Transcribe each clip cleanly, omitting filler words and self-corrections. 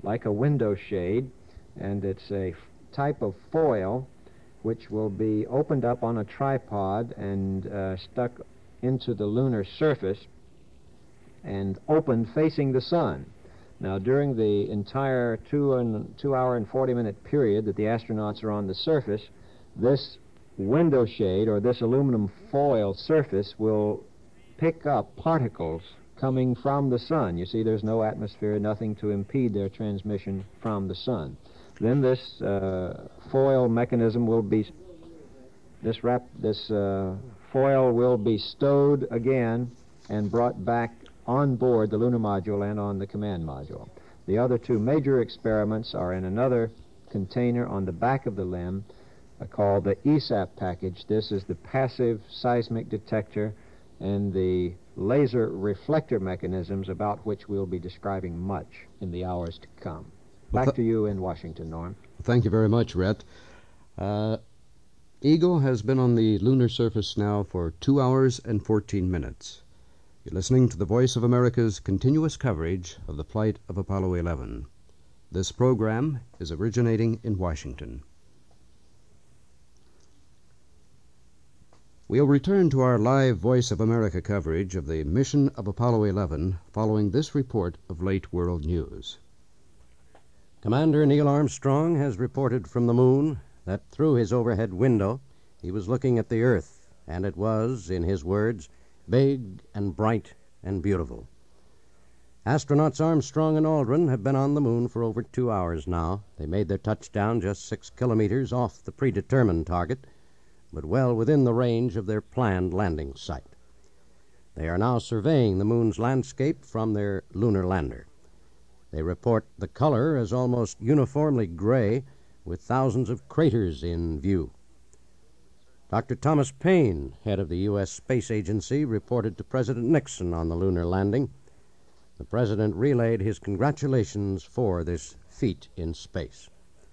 like a window shade, and it's a type of foil which will be opened up on a tripod and stuck into the lunar surface and opened facing the sun. Now, during the entire 2 hour and 40-minute period that the astronauts are on the surface, this window shade or this aluminum foil surface will pick up particles coming from the sun. You see, there's no atmosphere, nothing to impede their transmission from the sun. Then this foil mechanism will be, this foil will be stowed again and brought back on board the lunar module and on the command module. The other two major experiments are in another container on the back of the limb called the ESAP package. This is the passive seismic detector and the laser reflector mechanisms about which we'll be describing much in the hours to come. Back to you in Washington, Norm. Thank you very much, Rhett. Eagle has been on the lunar surface now for 2 hours and 14 minutes. You're listening to the Voice of America's continuous coverage of the flight of Apollo 11. This program is originating in Washington. We'll return to our live Voice of America coverage of the mission of Apollo 11 following this report of late world news. Commander Neil Armstrong has reported from the moon that through his overhead window he was looking at the Earth, and it was, in his words, big and bright and beautiful. Astronauts Armstrong and Aldrin have been on the moon for over 2 hours now. They made their touchdown just 6 kilometers off the predetermined target, but well within the range of their planned landing site. They are now surveying the moon's landscape from their lunar lander. They report the color as almost uniformly gray, with thousands of craters in view. Dr. Thomas Paine, head of the U.S. Space Agency, reported to President Nixon on the lunar landing. The president relayed his congratulations for this feat in space.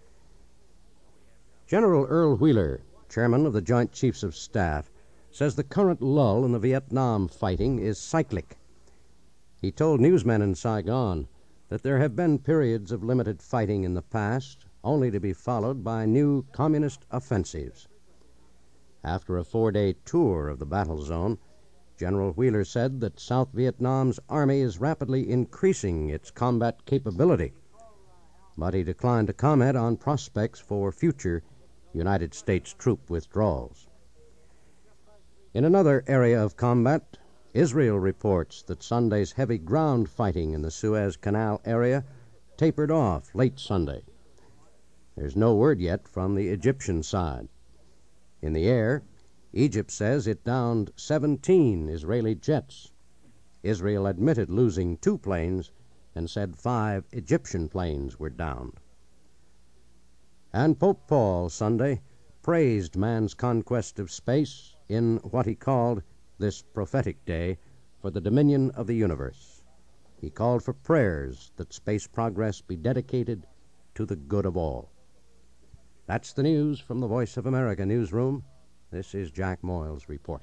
General Earl Wheeler, chairman of the Joint Chiefs of Staff, says the current lull in the Vietnam fighting is cyclic. He told newsmen in Saigon that there have been periods of limited fighting in the past, only to be followed by new communist offensives. After a 4-day tour of the battle zone, General Wheeler said that South Vietnam's army is rapidly increasing its combat capability, but he declined to comment on prospects for future United States troop withdrawals. In another area of combat, Israel reports that Sunday's heavy ground fighting in the Suez Canal area tapered off late Sunday. There's no word yet from the Egyptian side. In the air, Egypt says it downed 17 Israeli jets. Israel admitted losing 2 planes and said 5 Egyptian planes were downed. And Pope Paul Sunday praised man's conquest of space in what he called this prophetic day for the dominion of the universe. He called for prayers that space progress be dedicated to the good of all. That's the news from the Voice of America newsroom. This is Jack Moyles reporting.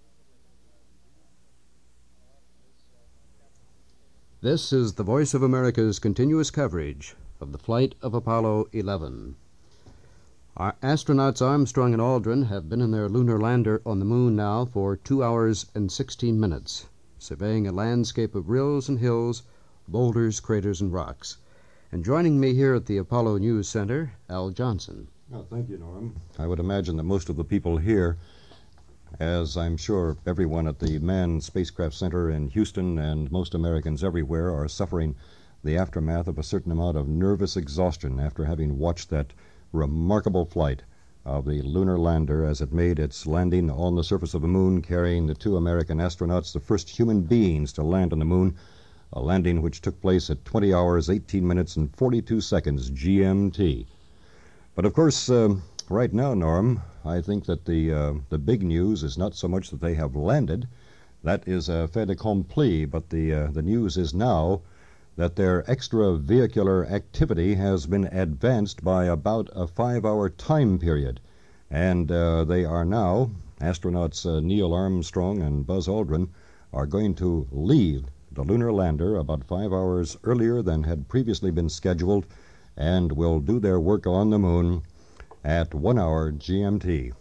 This is the Voice of America's continuous coverage of the flight of Apollo 11. Our astronauts Armstrong and Aldrin have been in their lunar lander on the moon now for 2 hours and 16 minutes, surveying a landscape of rills and hills, boulders, craters, and rocks. And joining me here at the Apollo News Center, Al Johnson. Oh, thank you, Norm. I would imagine that most of the people here, as I'm sure everyone at the Manned Spacecraft Center in Houston and most Americans everywhere, are suffering the aftermath of a certain amount of nervous exhaustion after having watched that remarkable flight of the lunar lander as it made its landing on the surface of the moon, carrying the 2 American astronauts, the first human beings to land on the moon, a landing which took place at 20 hours, 18 minutes, and 42 seconds GMT. But, of course, right now, Norm, I think that the big news is not so much that they have landed. That is a fait accompli, but the news is now that their extravehicular activity has been advanced by about a 5-hour time period. And they are now, astronauts Neil Armstrong and Buzz Aldrin, are going to leave the lunar lander about 5 hours earlier than had previously been scheduled and will do their work on the moon at 1 hour GMT.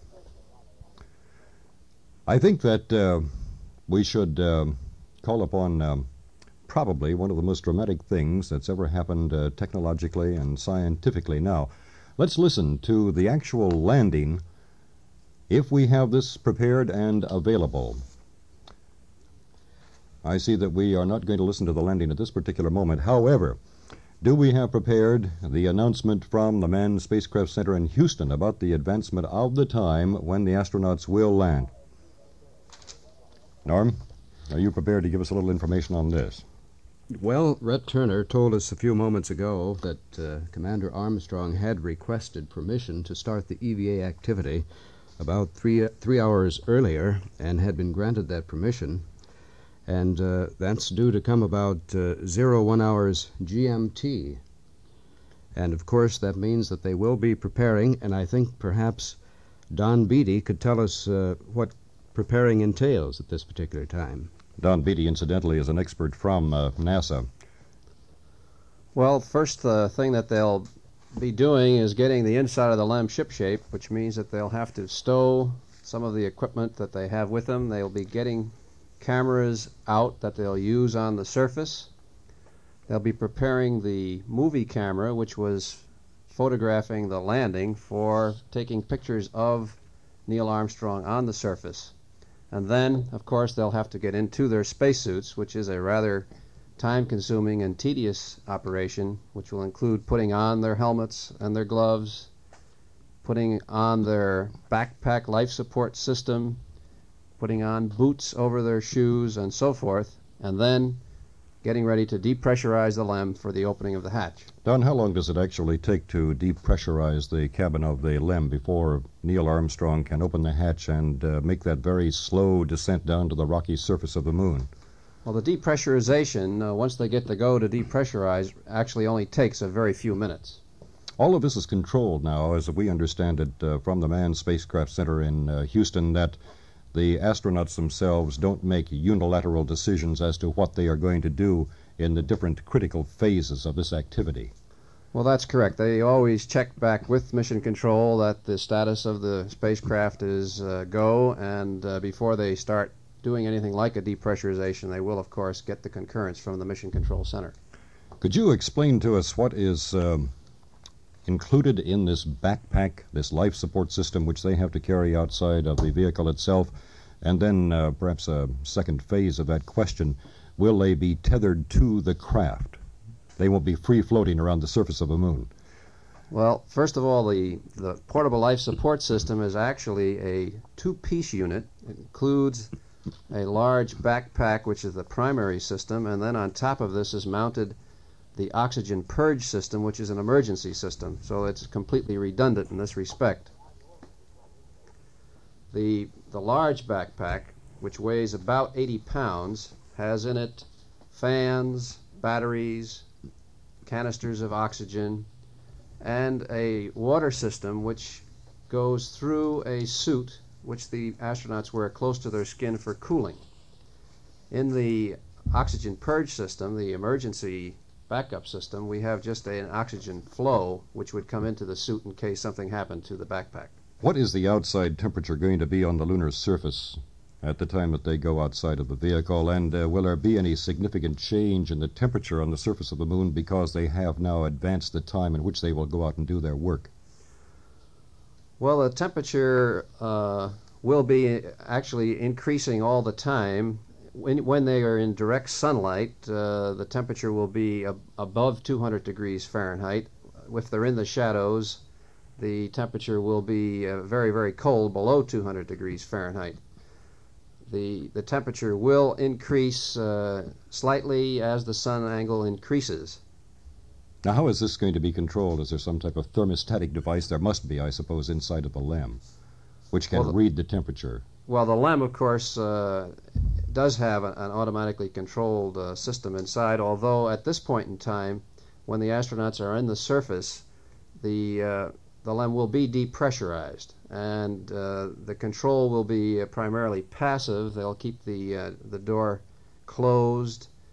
I think that we should call upon probably one of the most dramatic things that's ever happened technologically and scientifically. Now, let's listen to the actual landing if we have this prepared and available. I see that we are not going to listen to the landing at this particular moment. However, do we have prepared the announcement from the Manned Spacecraft Center in Houston about the advancement of the time when the astronauts will land? Norm, are you prepared to give us a little information on this? Well, Rhett Turner told us a few moments ago that Commander Armstrong had requested permission to start the EVA activity about three hours earlier and had been granted that permission. And that's due to come about 01 hours GMT. And, of course, that means that they will be preparing, and I think perhaps Don Beatty could tell us what preparing entails at this particular time. Don Beatty, incidentally, is an expert from NASA. Well, first thing that they'll be doing is getting the inside of the LEM shipshape, which means that they'll have to stow some of the equipment that they have with them. They'll be getting cameras out that they'll use on the surface. They'll be preparing the movie camera, which was photographing the landing, for taking pictures of Neil Armstrong on the surface. And then, of course, they'll have to get into their spacesuits, which is a rather time-consuming and tedious operation, which will include putting on their helmets and their gloves, putting on their backpack life support system, putting on boots over their shoes, and so forth, and then getting ready to depressurize the LEM for the opening of the hatch. Don, how long does it actually take to depressurize the cabin of the LEM before Neil Armstrong can open the hatch and make that very slow descent down to the rocky surface of the moon? Well, the depressurization, once they get the go to depressurize, actually only takes a very few minutes. All of this is controlled now, as we understand it, from the Manned Spacecraft Center in Houston, that the astronauts themselves don't make unilateral decisions as to what they are going to do in the different critical phases of this activity. Well, that's correct. They always check back with Mission Control that the status of the spacecraft is go, and before they start doing anything like a depressurization, they will, of course, get the concurrence from the Mission Control Center. Could you explain to us what is included in this backpack, this life support system, which they have to carry outside of the vehicle itself? And then perhaps a second phase of that question, will they be tethered to the craft? They won't be free-floating around the surface of the moon. Well, first of all, the portable life support system is actually a two-piece unit. It includes a large backpack, which is the primary system, and then on top of this is mounted the oxygen purge system, which is an emergency system. So it's completely redundant in this respect. The large backpack, which weighs about 80 pounds, has in it fans, batteries, canisters of oxygen, and a water system which goes through a suit which the astronauts wear close to their skin for cooling. In the oxygen purge system, the emergency backup system, we have just an oxygen flow which would come into the suit in case something happened to the backpack. What is the outside temperature going to be on the lunar surface at the time that they go outside of the vehicle, and will there be any significant change in the temperature on the surface of the moon because they have now advanced the time in which they will go out and do their work? Well, the temperature will be actually increasing all the time. When they are in direct sunlight, the temperature will be above 200 degrees Fahrenheit. If they're in the shadows, the temperature will be very, very cold, below 200 degrees Fahrenheit. The temperature will increase slightly as the sun angle increases. Now, how is this going to be controlled? Is there some type of thermostatic device? There must be, I suppose, inside of the LEM, which can read the temperature. Well, the LEM, of course, does have an automatically controlled system inside, although at this point in time, when the astronauts are on the surface, the LEM will be depressurized, and the control will be primarily passive. They'll keep the door closed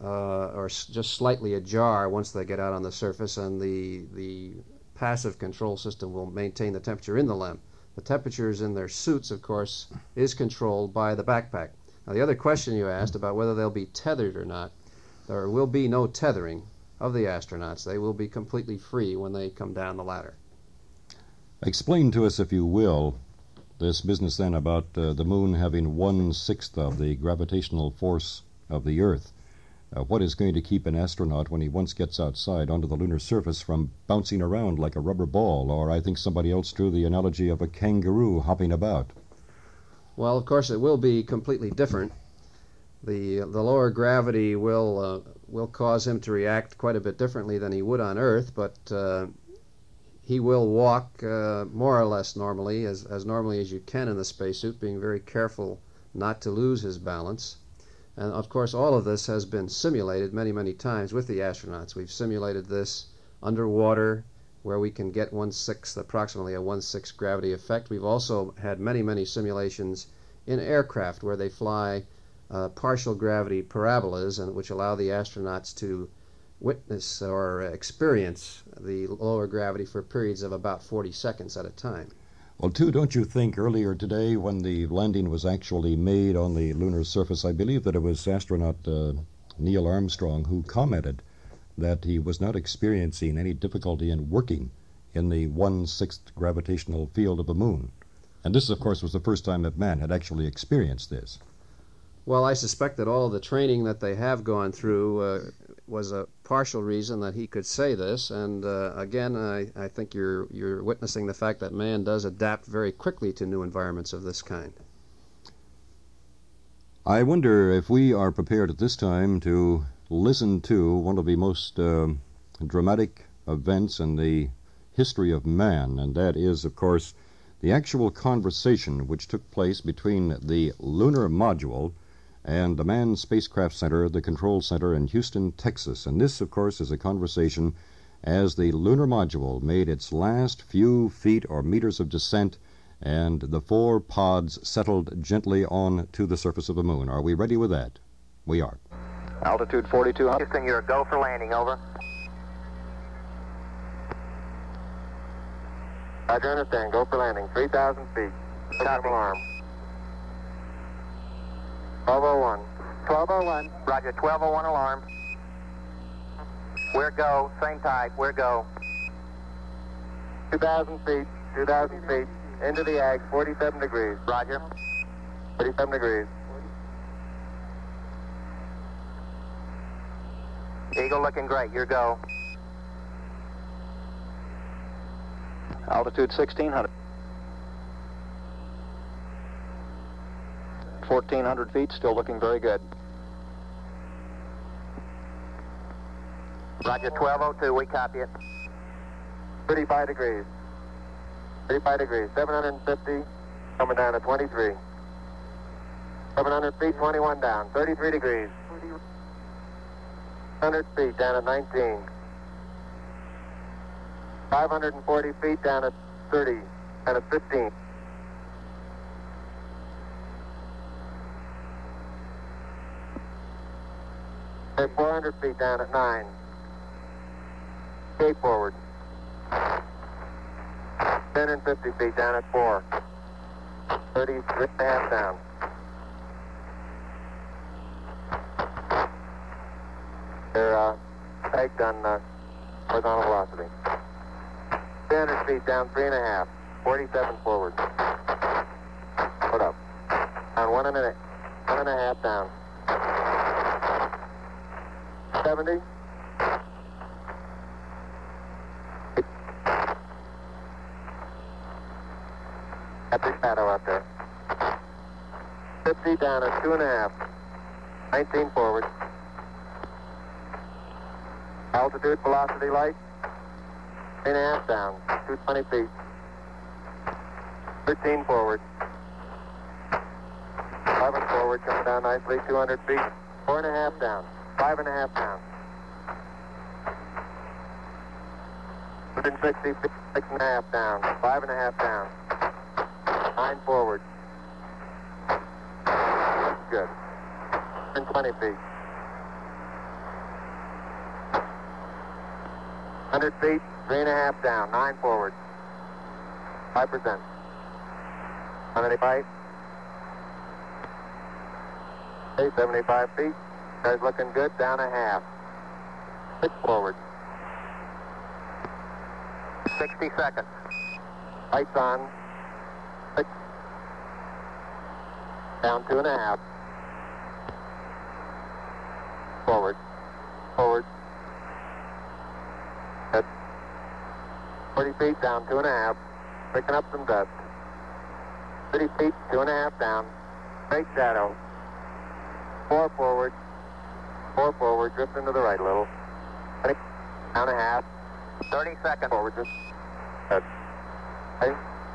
or just slightly ajar once they get out on the surface, and the passive control system will maintain the temperature in the LEM. The temperatures in their suits, of course, is controlled by the backpack. Now, the other question you asked about whether they'll be tethered or not, there will be no tethering of the astronauts. They will be completely free when they come down the ladder. Explain to us, if you will, this business then about the moon having 1/6 of the gravitational force of the Earth. What is going to keep an astronaut, when he once gets outside onto the lunar surface, from bouncing around like a rubber ball, or I think somebody else drew the analogy of a kangaroo hopping about? Well, of course, it will be completely different. The lower gravity will cause him to react quite a bit differently than he would on Earth, but he will walk more or less normally, as normally as you can in the spacesuit, being very careful not to lose his balance. And, of course, all of this has been simulated many, many times with the astronauts. We've simulated this underwater, where we can get approximately a 1/6 gravity effect. We've also had many, many simulations in aircraft where they fly partial gravity parabolas, and which allow the astronauts to witness or experience the lower gravity for periods of about 40 seconds at a time. Well, too, don't you think earlier today when the landing was actually made on the lunar surface, I believe that it was astronaut Neil Armstrong who commented that he was not experiencing any difficulty in working in the 1/6 gravitational field of the moon. And this, of course, was the first time that man had actually experienced this. Well, I suspect that all of the training that they have gone through was a partial reason that he could say this. And again, I think you're witnessing the fact that man does adapt very quickly to new environments of this kind. I wonder if we are prepared at this time to listen to one of the most dramatic events in the history of man, and that is, of course, the actual conversation which took place between the lunar module and the Manned Spacecraft Center, the control center in Houston, Texas. And this, of course, is a conversation as the lunar module made its last few feet or meters of descent and the 4 pods settled gently on to the surface of the moon. Are we ready with that? We are. Altitude 4200. Houston, you're a go for landing, over. Roger, understand. Go for landing. 3,000 feet. Copy. Alarm. 1201. 1201. Roger, 1201 alarm. We're go. Same type. We're go. 2,000 feet. 2,000 feet. Into the ag. 47 degrees. Roger. 47 degrees. Eagle looking great. You're go. Altitude 1600. 1,400 feet, still looking very good. Roger, 1202, we copy it. 35 degrees. 35 degrees. 750. Coming down to 23. 700 feet, 21 down. 33 degrees. 100 feet down at 19. 540 feet down at 30 and at 15. Okay, 400 feet down at 9. Gate forward. 1050 feet down at 4. 33 and a half down. They're pegged on horizontal velocity. 300 feet down, 3.5. 47 forward. Put up. Down 1.5 down. 70. At the shadow out there. 50 down at 2.5. 19 forward. Altitude, velocity, light. 3.5 down. 220 feet. 13 forward. 11 forward, coming down nicely. 200 feet. 4.5 down. 5.5 down. 160 feet. 6.5 down. 5.5 down. 9 forward. Good. 20 feet. 100 feet, 3.5 down, 9 forward. 5%. 185. Okay, 75 feet. Car's looking good, down a half. 6 forward. 60 seconds. Lights on. 6. Down 2.5. Forward. Forward. At 40 feet, down 2.5. Picking up some dust. 30 feet, 2.5 down. Straight shadow. 4 forward. 4 forward. Drift into the right a little. 20, down a half. 30 seconds. Forward. Just. Good. Okay.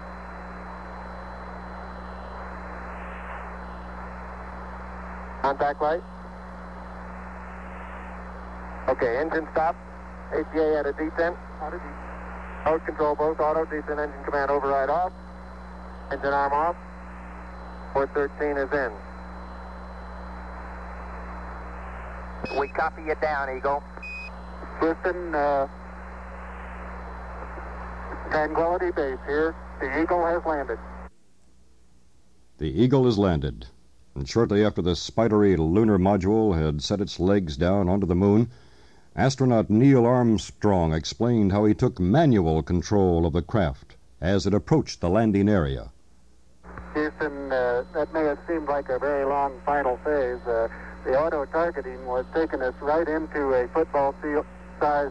Contact light. Okay, engine stop. ACA at a detent. Mode control both auto, descent engine command override off. Engine arm off. 413 is in. We copy you down, Eagle. Houston, Tranquility Base here. The Eagle has landed. The Eagle has landed. And shortly after the spidery lunar module had set its legs down onto the moon, astronaut Neil Armstrong explained how he took manual control of the craft as it approached the landing area. Houston, that may have seemed like a very long final phase. The auto-targeting was taking us right into a football field-sized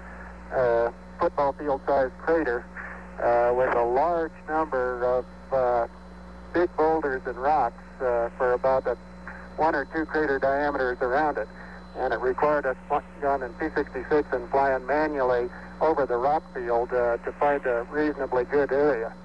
crater with a large number of big boulders and rocks for about 1 or 2 crater diameters around it. And it required us going in P-66 and flying manually over the rock field to find a reasonably good area.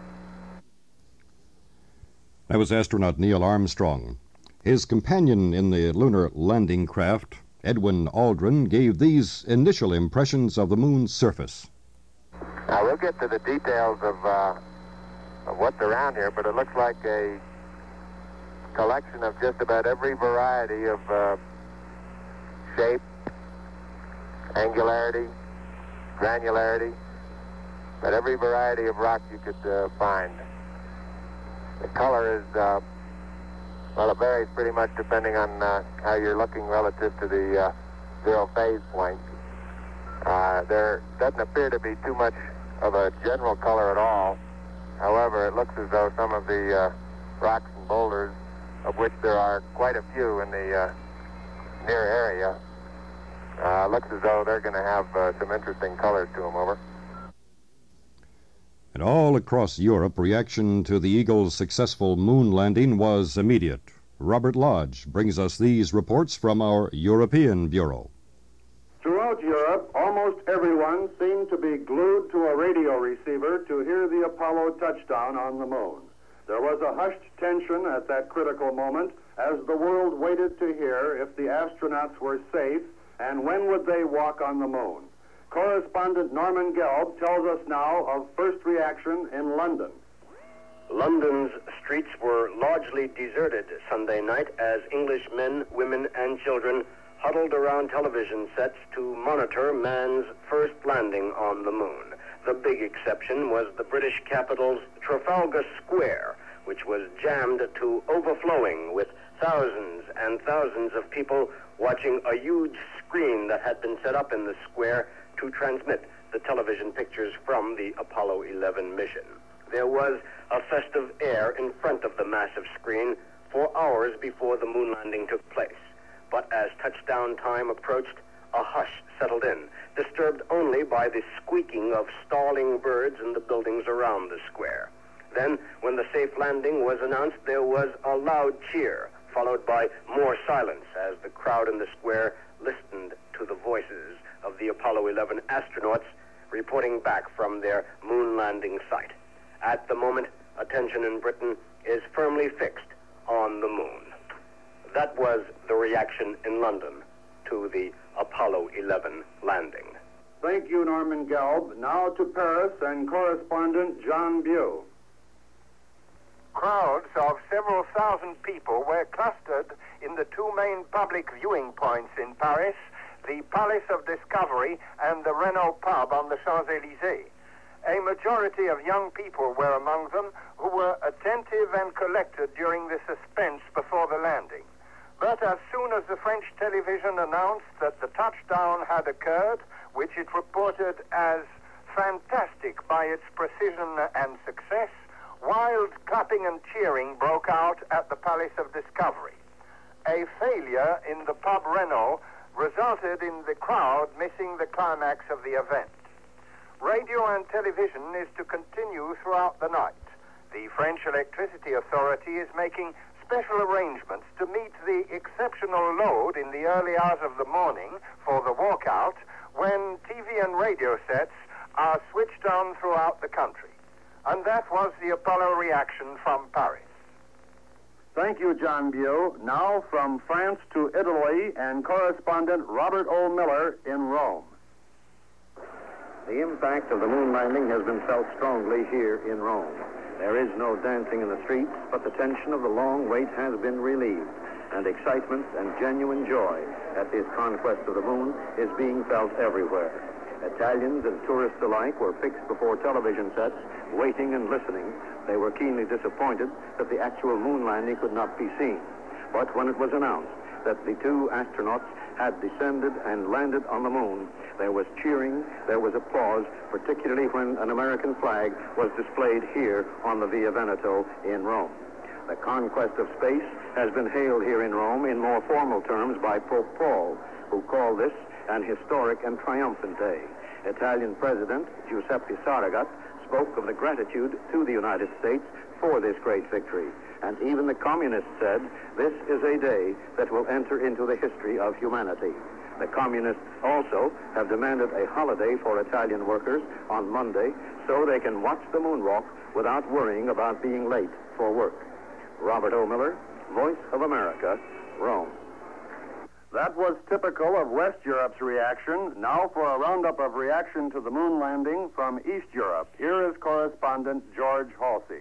That was astronaut Neil Armstrong. His companion in the lunar landing craft, Edwin Aldrin, gave these initial impressions of the moon's surface. Now, we'll get to the details of what's around here, but it looks like a collection of just about every variety of shape, angularity, granularity, but every variety of rock you could find. The color is, well, it varies pretty much depending on how you're looking relative to the zero phase point. There doesn't appear to be too much of a general color at all. However, it looks as though some of the rocks and boulders, of which there are quite a few in the near area, looks as though they're going to have some interesting colors to them. Over. And all across Europe, reaction to the Eagle's successful moon landing was immediate. Robert Lodge brings us these reports from our European Bureau. Throughout Europe, almost everyone seemed to be glued to a radio receiver to hear the Apollo touchdown on the moon. There was a hushed tension at that critical moment as the world waited to hear if the astronauts were safe and when would they walk on the moon. Correspondent Norman Gelb tells us now of first reaction in London. London's streets were largely deserted Sunday night as English men, women, and children huddled around television sets to monitor man's first landing on the moon. The big exception was the British capital's Trafalgar Square, which was jammed to overflowing with thousands and thousands of people watching a huge screen that had been set up in the square to transmit the television pictures from the Apollo 11 mission. There was a festive air in front of the massive screen for hours before the moon landing took place. But as touchdown time approached, a hush settled in, disturbed only by the squeaking of stalling birds in the buildings around the square. Then, when the safe landing was announced, there was a loud cheer, followed by more silence as the crowd in the square listened to the voices of the Apollo 11 astronauts reporting back from their moon landing site. At the moment, attention in Britain is firmly fixed on the moon. That was the reaction in London to the Apollo 11 landing. Thank you, Norman Gelb. Now to Paris and correspondent John Bew. Crowds of several thousand people were clustered in the 2 main public viewing points in Paris the Palace of Discovery, and the Renault pub on the Champs-Élysées. A majority of young people were among them who were attentive and collected during the suspense before the landing. But as soon as the French television announced that the touchdown had occurred, which it reported as fantastic by its precision and success, wild clapping and cheering broke out at the Palace of Discovery. A failure in the pub Renault resulted in the crowd missing the climax of the event. Radio and television is to continue throughout the night. The French Electricity Authority is making special arrangements to meet the exceptional load in the early hours of the morning for the walkout when TV and radio sets are switched on throughout the country. And that was the Apollo reaction from Paris. Thank you, John Bew. Now from France to Italy and correspondent Robert O. Miller in Rome. The impact of the moon landing has been felt strongly here in Rome. There is no dancing in the streets, but the tension of the long wait has been relieved, and excitement and genuine joy at this conquest of the moon is being felt everywhere. Italians and tourists alike were fixed before television sets, waiting and listening. They were keenly disappointed that the actual moon landing could not be seen. But when it was announced that the two astronauts had descended and landed on the moon, there was cheering, there was applause, particularly when an American flag was displayed here on the Via Veneto in Rome. The conquest of space has been hailed here in Rome in more formal terms by Pope Paul, who called this an historic and triumphant day. Italian President Giuseppe Saragat spoke of the gratitude to the United States for this great victory. And even the communists said, this is a day that will enter into the history of humanity. The communists also have demanded a holiday for Italian workers on Monday so they can watch the moonwalk without worrying about being late for work. Robert O. Miller, Voice of America, Rome. That was typical of West Europe's reaction. Now for a roundup of reaction to the moon landing from East Europe. Here is correspondent George Halsey.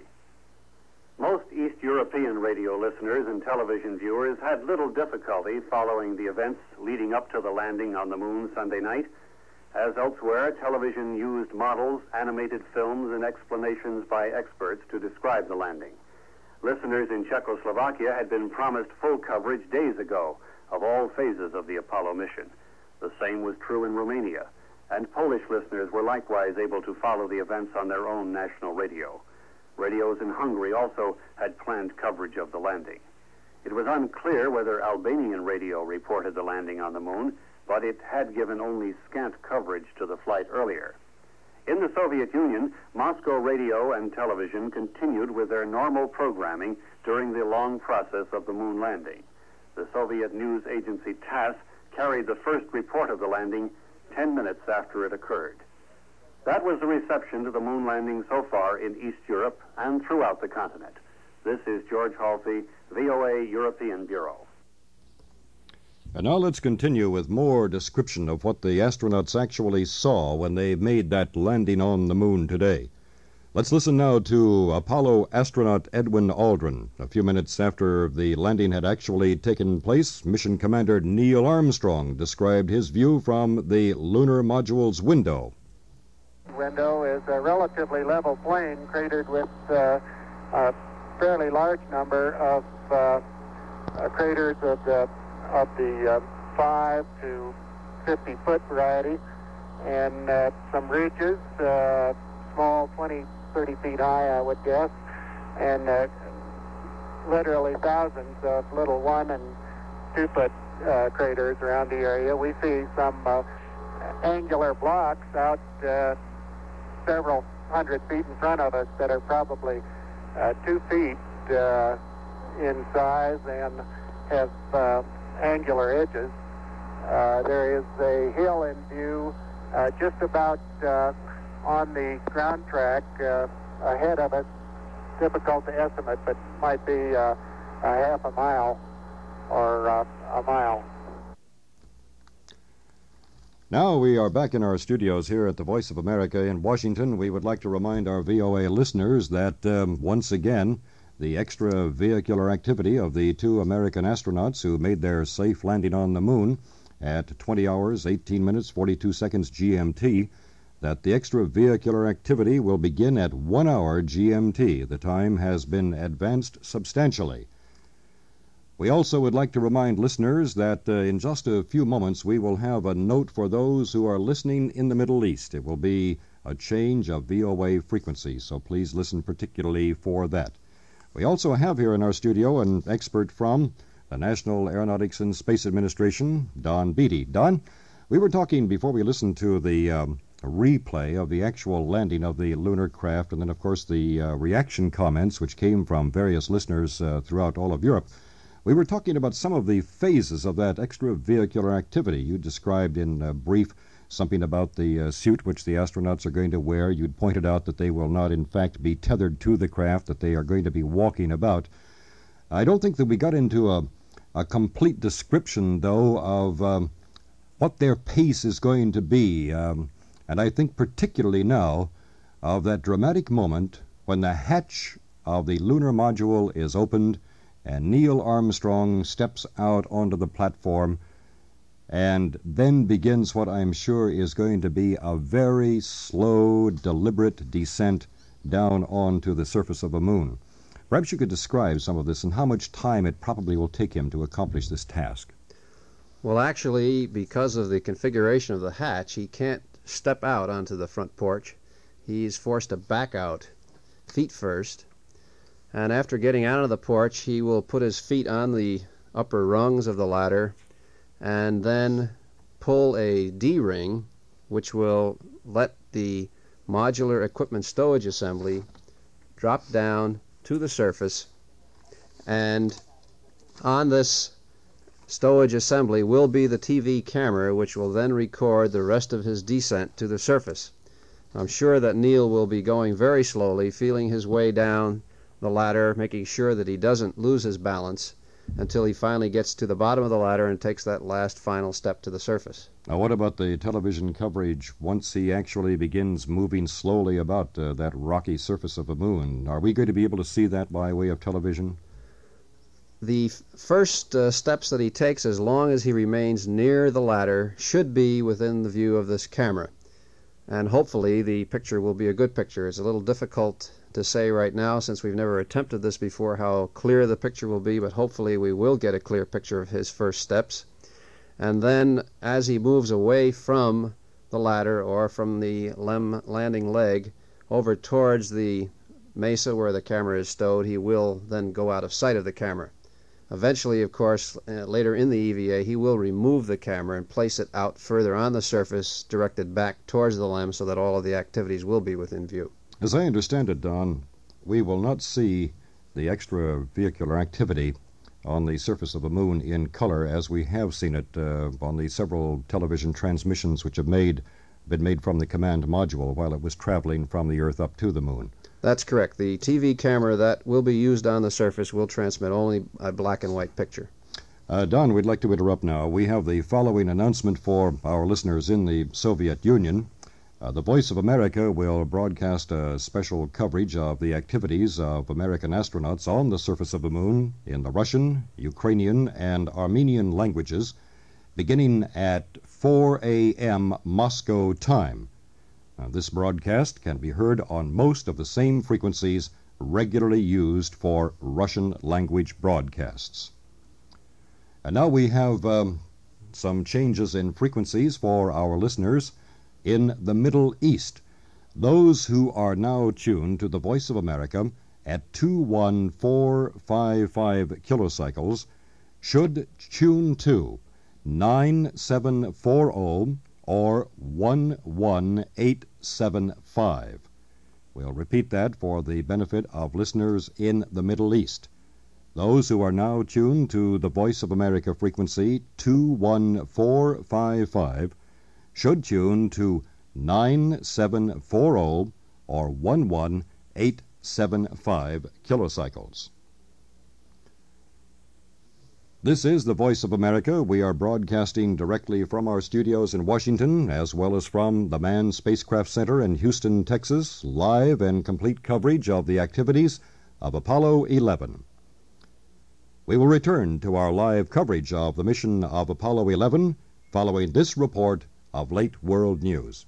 Most East European radio listeners and television viewers had little difficulty following the events leading up to the landing on the moon Sunday night. As elsewhere, television used models, animated films, and explanations by experts to describe the landing. Listeners in Czechoslovakia had been promised full coverage days ago of all phases of the Apollo mission. The same was true in Romania, and Polish listeners were likewise able to follow the events on their own national radio. Radios in Hungary also had planned coverage of the landing. It was unclear whether Albanian radio reported the landing on the moon, but it had given only scant coverage to the flight earlier. In the Soviet Union, Moscow radio and television continued with their normal programming during the long process of the moon landing. The Soviet news agency TASS carried the first report of the landing 10 minutes after it occurred. That was the reception to the moon landing so far in East Europe and throughout the continent. This is George Halsey, VOA European Bureau. And now let's continue with more description of what the astronauts actually saw when they made that landing on the moon today. Let's listen now to Apollo astronaut Edwin Aldrin. A few minutes after the landing had actually taken place, Mission Commander Neil Armstrong described his view from the lunar module's window. Window is a relatively level plain cratered with a fairly large number of craters of the 5 to 50 foot variety, and some ridges, small, 20, 30 feet high, I would guess, and literally thousands of little 1 and 2 foot craters around the area. We see some angular blocks out several hundred feet in front of us that are probably 2 feet in size and have angular edges. There is a hill in view just about on the ground track ahead of us. Difficult to estimate, but might be a half a mile or a mile. Now we are back in our studios here at the Voice of America in Washington. We would like to remind our VOA listeners that, once again, the extravehicular activity of the 2 American astronauts who made their safe landing on the moon at 20 hours, 18 minutes, 42 seconds GMT, that the extravehicular activity will begin at 1 hour GMT. The time has been advanced substantially. We also would like to remind listeners that in just a few moments we will have a note for those who are listening in the Middle East. It will be a change of VOA frequency, so please listen particularly for that. We also have here in our studio an expert from the National Aeronautics and Space Administration, Don Beatty. Don, we were talking before we listened to the replay of the actual landing of the lunar craft, and then, of course, the reaction comments which came from various listeners throughout all of Europe. We were talking about some of the phases of that extravehicular activity. You described in brief something about the suit which the astronauts are going to wear. You'd pointed out that they will not, in fact, be tethered to the craft, that they are going to be walking about. I don't think that we got into a complete description, though, of what their pace is going to be. And I think particularly now of that dramatic moment when the hatch of the lunar module is opened and Neil Armstrong steps out onto the platform and then begins what I'm sure is going to be a very slow, deliberate descent down onto the surface of the moon. Perhaps you could describe some of this and how much time it probably will take him to accomplish this task. Well, actually, because of the configuration of the hatch, he can't step out onto the front porch. He's forced to back out, feet first. And after getting out of the porch, he will put his feet on the upper rungs of the ladder and then pull a D-ring, which will let the modular equipment stowage assembly drop down to the surface. And on this stowage assembly will be the TV camera, which will then record the rest of his descent to the surface. I'm sure that Neil will be going very slowly, feeling his way down the ladder, making sure that he doesn't lose his balance until he finally gets to the bottom of the ladder and takes that last final step to the surface. Now, what about the television coverage once he actually begins moving slowly about that rocky surface of the moon? Are we going to be able to see that by way of television? The first steps that he takes, as long as he remains near the ladder, should be within the view of this camera. And hopefully the picture will be a good picture. It's a little difficult to say right now, since we've never attempted this before, how clear the picture will be, but hopefully we will get a clear picture of his first steps. And then as he moves away from the ladder or from the LEM landing leg over towards the mesa where the camera is stowed, he will then go out of sight of the camera. Eventually, of course, later in the EVA, he will remove the camera and place it out further on the surface, directed back towards the LEM, so that all of the activities will be within view. As I understand it, Don, we will not see the extravehicular activity on the surface of the moon in color as we have seen it on the several television transmissions which have been made from the command module while it was traveling from the Earth up to the moon. That's correct. The TV camera that will be used on the surface will transmit only a black and white picture. Don, we'd like to interrupt now. We have the following announcement for our listeners in the Soviet Union. The Voice of America will broadcast a special coverage of the activities of American astronauts on the surface of the moon in the Russian, Ukrainian, and Armenian languages beginning at 4 a.m. Moscow time. Now, this broadcast can be heard on most of the same frequencies regularly used for Russian language broadcasts. And now we have some changes in frequencies for our listeners in the Middle East. Those who are now tuned to the Voice of America at 21455 kilocycles should tune to 9740 or 11875. We'll repeat that for the benefit of listeners in the Middle East. Those who are now tuned to the Voice of America frequency 21455 should tune to 9740 or 11875 kilocycles. This is the Voice of America. We are broadcasting directly from our studios in Washington, as well as from the Manned Spacecraft Center in Houston, Texas, live and complete coverage of the activities of Apollo 11. We will return to our live coverage of the mission of Apollo 11 following this report of late world news.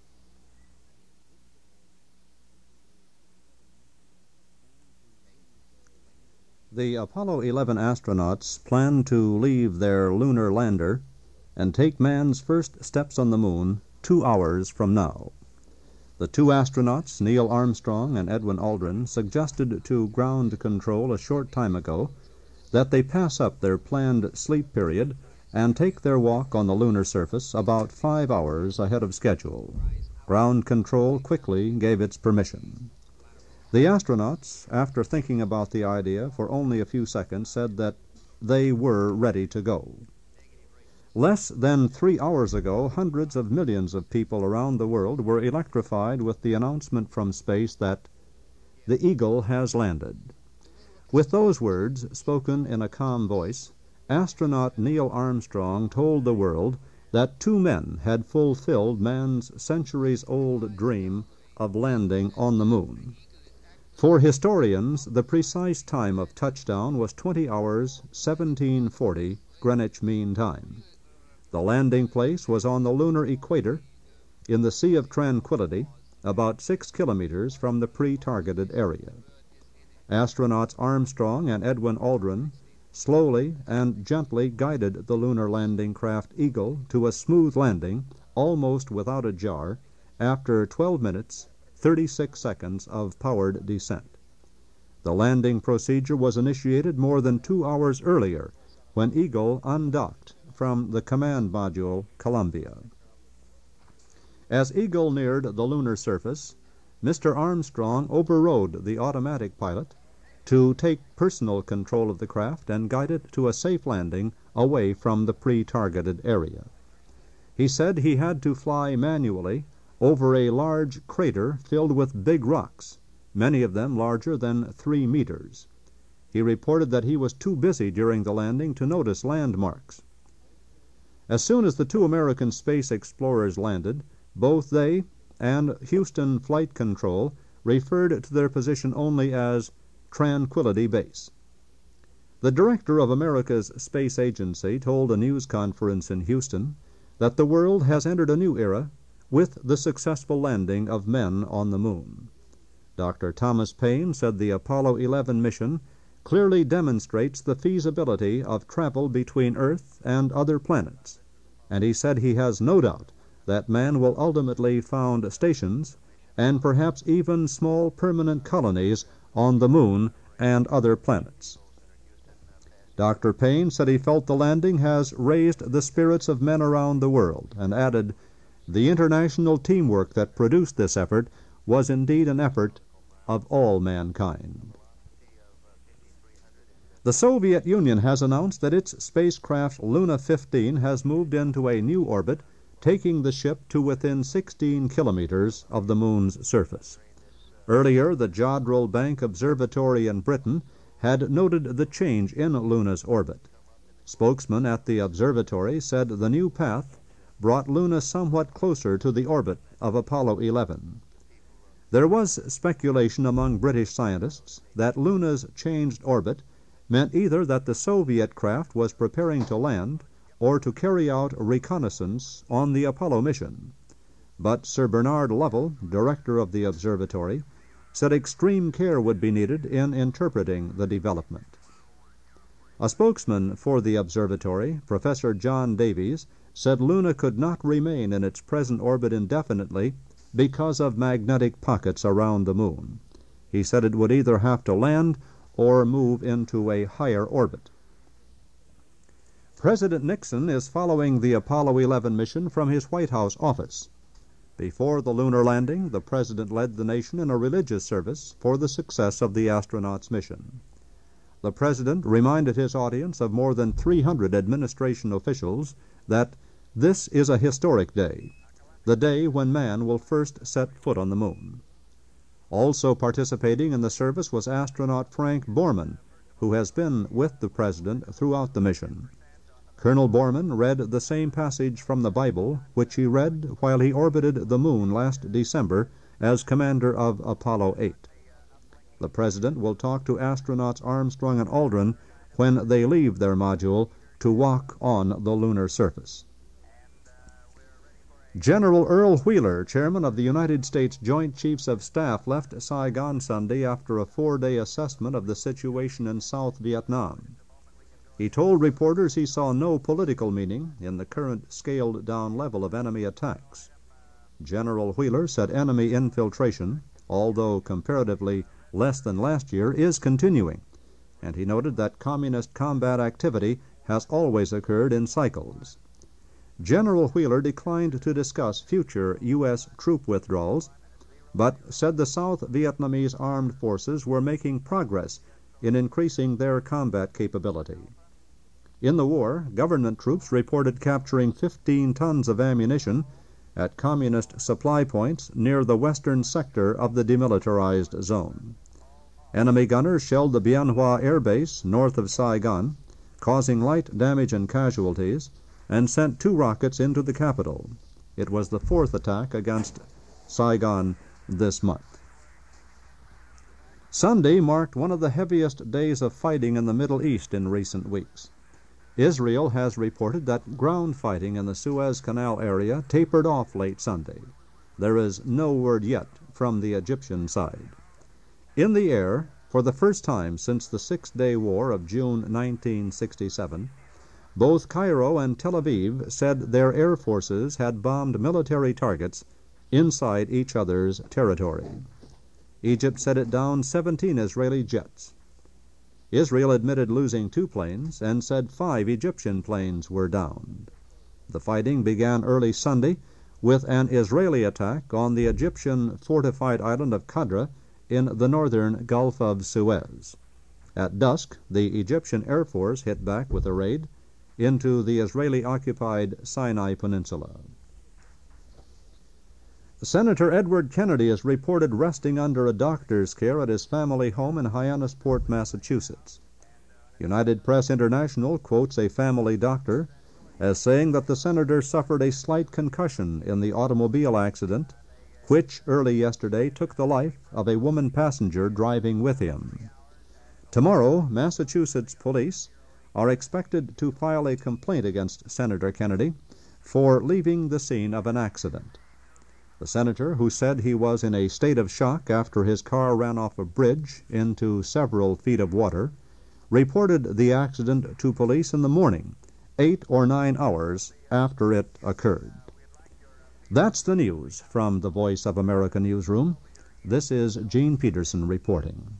The Apollo 11 astronauts plan to leave their lunar lander and take man's first steps on the moon 2 hours from now. The two astronauts, Neil Armstrong and Edwin Aldrin, suggested to ground control a short time ago that they pass up their planned sleep period and take their walk on the lunar surface about 5 hours ahead of schedule. Ground control quickly gave its permission. The astronauts, after thinking about the idea for only a few seconds, said that they were ready to go. Less than 3 hours ago, hundreds of millions of people around the world were electrified with the announcement from space that the Eagle has landed. With those words, spoken in a calm voice, astronaut Neil Armstrong told the world that 2 men had fulfilled man's centuries-old dream of landing on the moon. For historians, the precise time of touchdown was 20 hours, 1740 Greenwich Mean Time. The landing place was on the lunar equator in the Sea of Tranquility, about 6 kilometers from the pre-targeted area. Astronauts Armstrong and Edwin Aldrin slowly and gently guided the lunar landing craft Eagle to a smooth landing, almost without a jar, after 12 minutes, 36 seconds of powered descent. The landing procedure was initiated more than 2 hours earlier, when Eagle undocked from the command module Columbia. As Eagle neared the lunar surface, Mr. Armstrong overrode the automatic pilot to take personal control of the craft and guide it to a safe landing away from the pre-targeted area. He said he had to fly manually over a large crater filled with big rocks, many of them larger than 3 meters. He reported that he was too busy during the landing to notice landmarks. As soon as the 2 American space explorers landed, both they and Houston Flight Control referred to their position only as Tranquility Base. The director of America's space agency told a news conference in Houston that the world has entered a new era with the successful landing of men on the moon. Dr. Thomas Paine said the Apollo 11 mission clearly demonstrates the feasibility of travel between Earth and other planets, and he said he has no doubt that man will ultimately found stations and perhaps even small permanent colonies on the moon and other planets. Dr. Paine said he felt the landing has raised the spirits of men around the world, and added, "The international teamwork that produced this effort was indeed an effort of all mankind." The Soviet Union has announced that its spacecraft Luna 15 has moved into a new orbit, taking the ship to within 16 kilometers of the moon's surface. Earlier, the Jodrell Bank Observatory in Britain had noted the change in Luna's orbit. Spokesman at the observatory said the new path brought Luna somewhat closer to the orbit of Apollo 11. There was speculation among British scientists that Luna's changed orbit meant either that the Soviet craft was preparing to land or to carry out reconnaissance on the Apollo mission. But Sir Bernard Lovell, director of the observatory, said extreme care would be needed in interpreting the development. A spokesman for the observatory, Professor John Davies, said Luna could not remain in its present orbit indefinitely because of magnetic pockets around the moon. He said it would either have to land or move into a higher orbit. President Nixon is following the Apollo 11 mission from his White House office. Before the lunar landing, the president led the nation in a religious service for the success of the astronauts' mission. The president reminded his audience of more than 300 administration officials that this is a historic day, the day when man will first set foot on the moon. Also participating in the service was astronaut Frank Borman, who has been with the president throughout the mission. Colonel Borman read the same passage from the Bible which he read while he orbited the moon last December as commander of Apollo 8. The president will talk to astronauts Armstrong and Aldrin when they leave their module to walk on the lunar surface. General Earl Wheeler, chairman of the United States Joint Chiefs of Staff, left Saigon Sunday after a 4-day assessment of the situation in South Vietnam. He told reporters he saw no political meaning in the current scaled-down level of enemy attacks. General Wheeler said enemy infiltration, although comparatively less than last year, is continuing, and he noted that communist combat activity has always occurred in cycles. General Wheeler declined to discuss future U.S. troop withdrawals, but said the South Vietnamese armed forces were making progress in increasing their combat capability. In the war, government troops reported capturing 15 tons of ammunition at communist supply points near the western sector of the demilitarized zone. Enemy gunners shelled the Bien Hoa Air Base north of Saigon, causing light damage and casualties, and sent 2 rockets into the capital. It was the 4th attack against Saigon this month. Sunday marked one of the heaviest days of fighting in the Middle East in recent weeks. Israel has reported that ground fighting in the Suez Canal area tapered off late Sunday. There is no word yet from the Egyptian side. In the air, for the first time since the Six-Day War of June 1967, both Cairo and Tel Aviv said their air forces had bombed military targets inside each other's territory. Egypt said it downed 17 Israeli jets. Israel admitted losing 2 planes and said 5 Egyptian planes were downed. The fighting began early Sunday with an Israeli attack on the Egyptian fortified island of Qadra in the northern Gulf of Suez. At dusk, the Egyptian Air Force hit back with a raid into the Israeli-occupied Sinai Peninsula. Senator Edward Kennedy is reported resting under a doctor's care at his family home in Hyannisport, Massachusetts. United Press International quotes a family doctor as saying that the senator suffered a slight concussion in the automobile accident, which early yesterday took the life of a woman passenger driving with him. Tomorrow, Massachusetts police are expected to file a complaint against Senator Kennedy for leaving the scene of an accident. The senator, who said he was in a state of shock after his car ran off a bridge into several feet of water, reported the accident to police in the morning, 8 or 9 hours after it occurred. That's the news from the Voice of America newsroom. This is Gene Peterson reporting.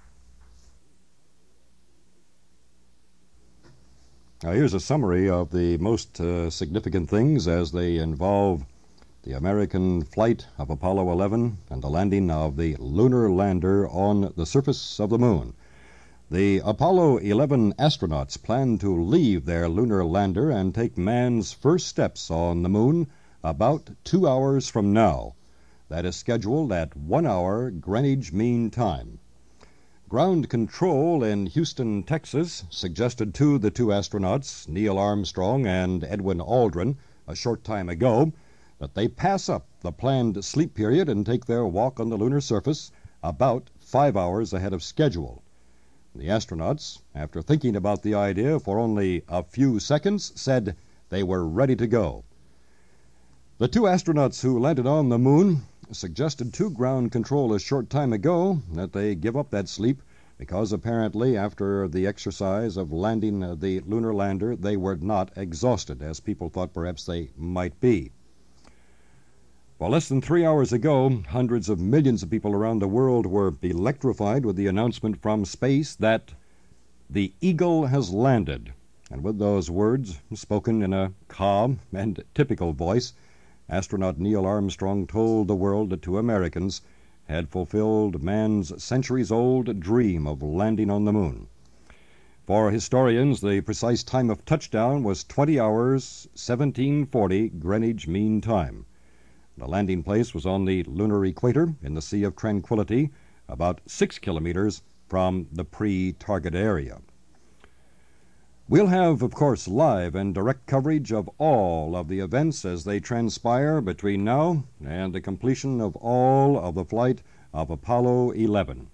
Now, here's a summary of the most significant things as they involve the American flight of Apollo 11 and the landing of the lunar lander on the surface of the moon. The Apollo 11 astronauts plan to leave their lunar lander and take man's first steps on the moon about 2 hours from now. That is scheduled at 1 hour Greenwich Mean Time. Ground control in Houston, Texas, suggested to the 2 astronauts, Neil Armstrong and Edwin Aldrin, a short time ago, that they pass up the planned sleep period and take their walk on the lunar surface about 5 hours ahead of schedule. The astronauts, after thinking about the idea for only a few seconds, said they were ready to go. The 2 astronauts who landed on the moon suggested to ground control a short time ago that they give up that sleep because apparently after the exercise of landing the lunar lander they were not exhausted, as people thought perhaps they might be. Well, less than 3 hours ago, hundreds of millions of people around the world were electrified with the announcement from space that the Eagle has landed. And with those words, spoken in a calm and typical voice, astronaut Neil Armstrong told the world that 2 Americans had fulfilled man's centuries-old dream of landing on the moon. For historians, the precise time of touchdown was 20 hours, 1740 Greenwich Mean Time. The landing place was on the lunar equator in the Sea of Tranquility, about 6 kilometers from the pre-target area. We'll have, of course, live and direct coverage of all of the events as they transpire between now and the completion of all of the flight of Apollo 11.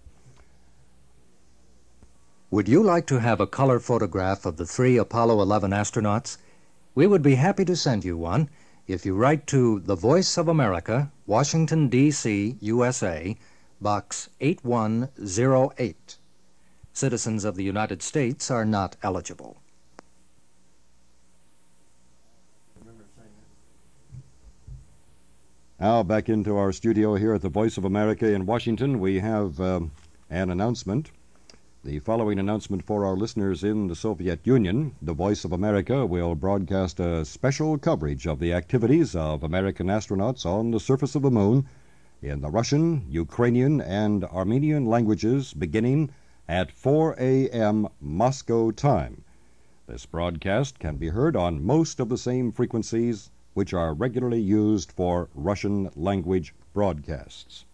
Would you like to have a color photograph of the 3 Apollo 11 astronauts? We would be happy to send you one. if you write to The Voice of America, Washington, D.C., USA, Box 8108. Citizens of the United States are not eligible. Now, back into our studio here at the Voice of America in Washington, we have an announcement. The following announcement for our listeners in the Soviet Union. The Voice of America will broadcast a special coverage of the activities of American astronauts on the surface of the moon in the Russian, Ukrainian, and Armenian languages beginning at 4 a.m. Moscow time. This broadcast can be heard on most of the same frequencies which are regularly used for Russian language broadcasts.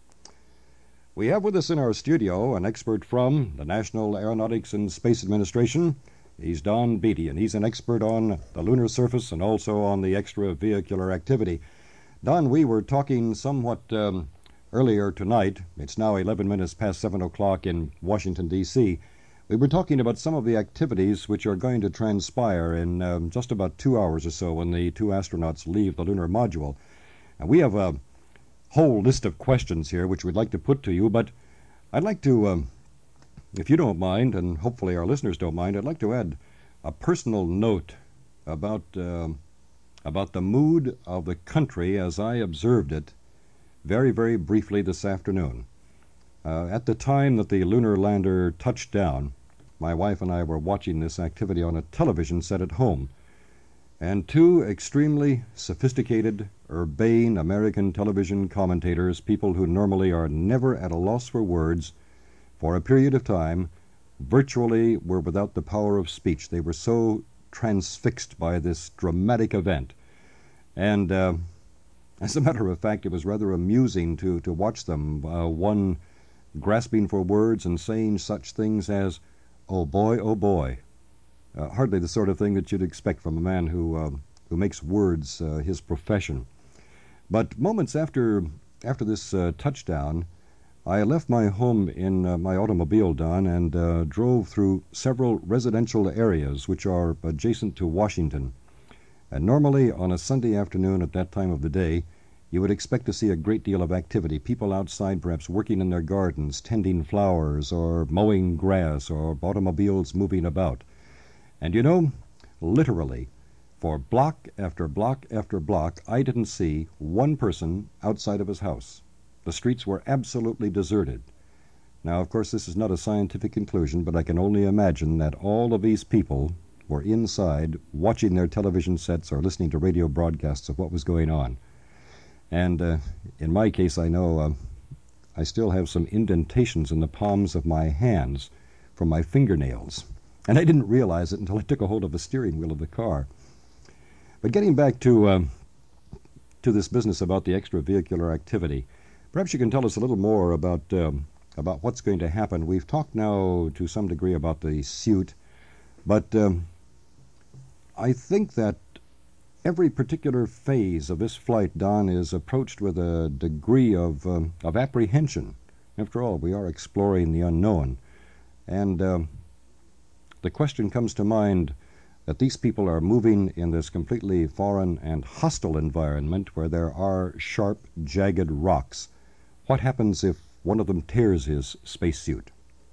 We have with us in our studio an expert from the National Aeronautics and Space Administration. He's Don Beatty, and he's an expert on the lunar surface and also on the extravehicular activity. Don, we were talking somewhat earlier tonight. It's now 11 minutes past 7 o'clock in Washington, D.C. We were talking about some of the activities which are going to transpire in just about 2 hours or so when the two astronauts leave the lunar module. And we have a whole list of questions here which we'd like to put to you, but I'd like to, if you don't mind, and hopefully our listeners don't mind, I'd like to add a personal note about the mood of the country as I observed it very, very briefly this afternoon. At the time that the lunar lander touched down, my wife and I were watching this activity on a television set at home, and two extremely sophisticated, urbane American television commentators, people who normally are never at a loss for words, for a period of time, virtually were without the power of speech. They were so transfixed by this dramatic event. And as a matter of fact, it was rather amusing to watch them, one grasping for words and saying such things as, "Oh boy, oh boy." Hardly the sort of thing that you'd expect from a man who makes words his profession. But moments after this touchdown, I left my home in my automobile, Don, and drove through several residential areas which are adjacent to Washington. And normally on a Sunday afternoon at that time of the day, you would expect to see a great deal of activity. People outside perhaps working in their gardens, tending flowers, or mowing grass, or automobiles moving about. And you know, literally, for block after block after block, I didn't see one person outside of his house. The streets were absolutely deserted. Now, of course, this is not a scientific conclusion, but I can only imagine that all of these people were inside watching their television sets or listening to radio broadcasts of what was going on. And in my case, I know I still have some indentations in the palms of my hands from my fingernails. And I didn't realize it until I took a hold of the steering wheel of the car. But getting back to this business about the extravehicular activity, perhaps you can tell us a little more about what's going to happen. We've talked now to some degree about the suit, but I think that every particular phase of this flight, Don, is approached with a degree of apprehension. After all, we are exploring the unknown. And the question comes to mind that these people are moving in this completely foreign and hostile environment where there are sharp, jagged rocks. What happens if one of them tears his spacesuit?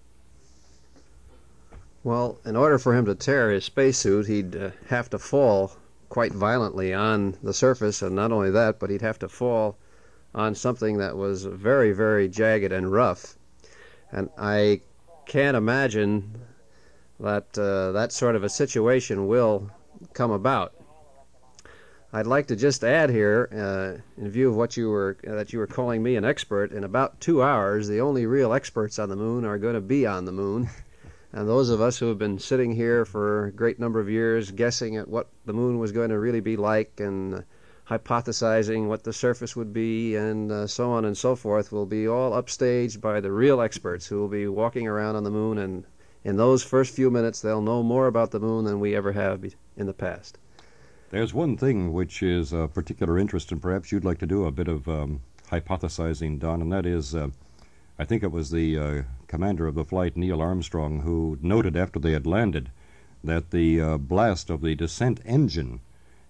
Well, in order for him to tear his spacesuit, he'd have to fall quite violently on the surface, and not only that, but he'd have to fall on something that was very, very jagged and rough. And I can't imagine that that sort of a situation will come about. I'd like to just add here, in view of what you were calling me an expert, in about 2 hours, the only real experts on the moon are going to be on the moon. And those of us who have been sitting here for a great number of years guessing at what the moon was going to really be like and hypothesizing what the surface would be and so on and so forth will be all upstaged by the real experts who will be walking around on the moon, and in those first few minutes they'll know more about the moon than we ever have in the past. There's one thing which is of particular interest, and perhaps you'd like to do a bit of hypothesizing, Don, and that is I think it was the commander of the flight, Neil Armstrong, who noted after they had landed that the blast of the descent engine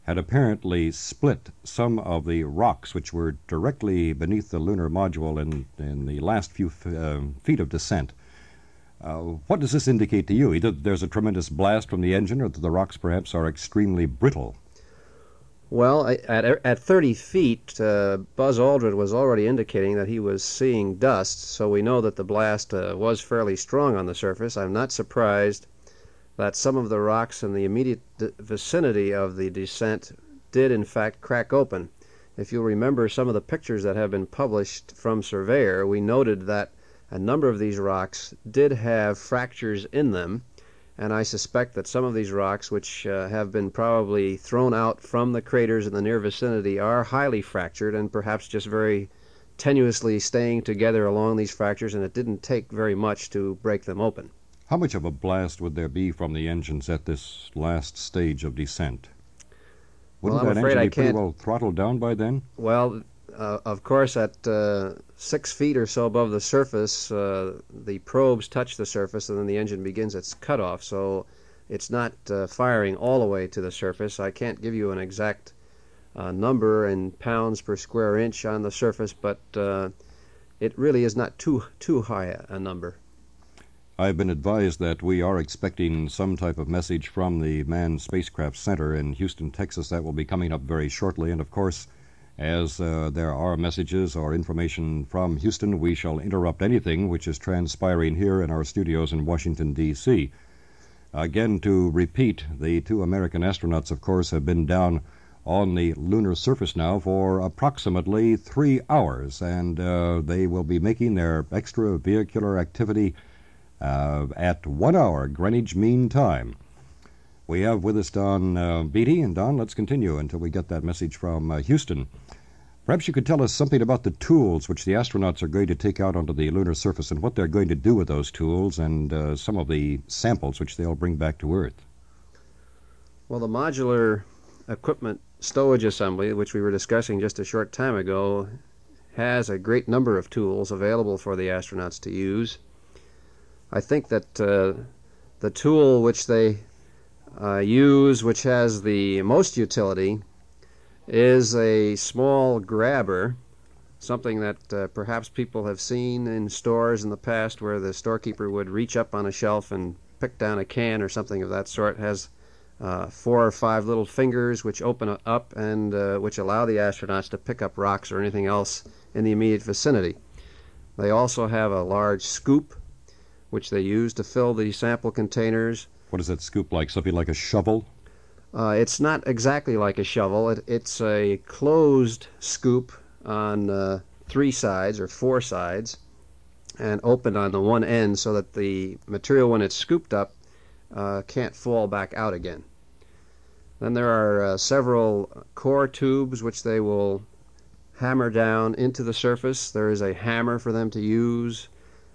had apparently split some of the rocks which were directly beneath the lunar module in the last few feet of descent. What does this indicate to you? Either there's a tremendous blast from the engine, or that the rocks perhaps are extremely brittle. Well, at 30 feet, Buzz Aldrin was already indicating that he was seeing dust, so we know that the blast was fairly strong on the surface. I'm not surprised that some of the rocks in the immediate vicinity of the descent did in fact crack open. If you'll remember some of the pictures that have been published from Surveyor, we noted that a number of these rocks did have fractures in them, and I suspect that some of these rocks, which have been probably thrown out from the craters in the near vicinity, are highly fractured and perhaps just very tenuously staying together along these fractures, and it didn't take very much to break them open. How much of a blast would there be from the engines at this last stage of descent? Wouldn't that engine be pretty well throttled down by then? Well, of course, at 6 feet or so above the surface, the probes touch the surface, and then the engine begins its cutoff, so it's not firing all the way to the surface. I can't give you an exact number in pounds per square inch on the surface, but it really is not too high a number. I've been advised that we are expecting some type of message from the Manned Spacecraft Center in Houston, Texas. That will be coming up very shortly. And, of course, as there are messages or information from Houston, we shall interrupt anything which is transpiring here in our studios in Washington, D.C. Again, to repeat, the 2 American astronauts, of course, have been down on the lunar surface now for approximately 3 hours, and they will be making their extravehicular activity at 1 hour Greenwich Mean Time. We have with us Don Beatty, and Don, let's continue until we get that message from Houston. Perhaps you could tell us something about the tools which the astronauts are going to take out onto the lunar surface and what they're going to do with those tools, and some of the samples which they'll bring back to Earth. Well, the modular equipment stowage assembly, which we were discussing just a short time ago, has a great number of tools available for the astronauts to use. I think that the tool which they use, which has the most utility, is a small grabber, something that perhaps people have seen in stores in the past, where the storekeeper would reach up on a shelf and pick down a can or something of that sort. It has 4 or 5 little fingers which open up and which allow the astronauts to pick up rocks or anything else in the immediate vicinity. They also have a large scoop which they use to fill the sample containers. What is that scoop like? Something like a shovel? It's not exactly like a shovel. It's a closed scoop on 3 sides or 4 sides and open on the one end so that the material, when it's scooped up, can't fall back out again. Then there are several core tubes which they will hammer down into the surface. There is a hammer for them to use,